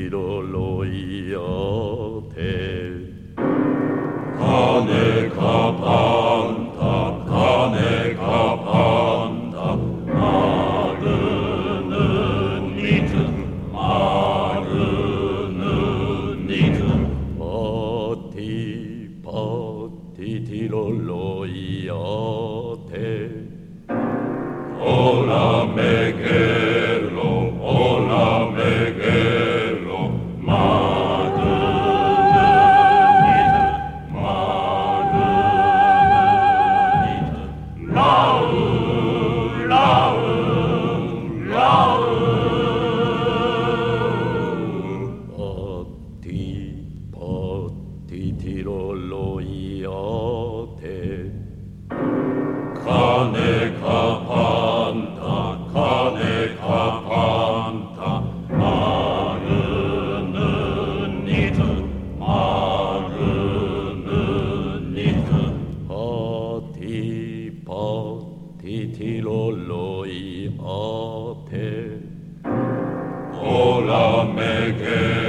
tiroloiate. Kaneka panta, kaneka panta, 마르는 니든, 마르는 니든. Patti, patti tiroloiate. Ola megelo, ola megelo, 마르는 니든, 마르는 니든. 라우, 라우, 라우. Patti, patti tiroloiate. 카네카 판타, 카네카 판타, 마르는 니든, 마르는 니든. Patti, patti tiroloiate. 오라 메게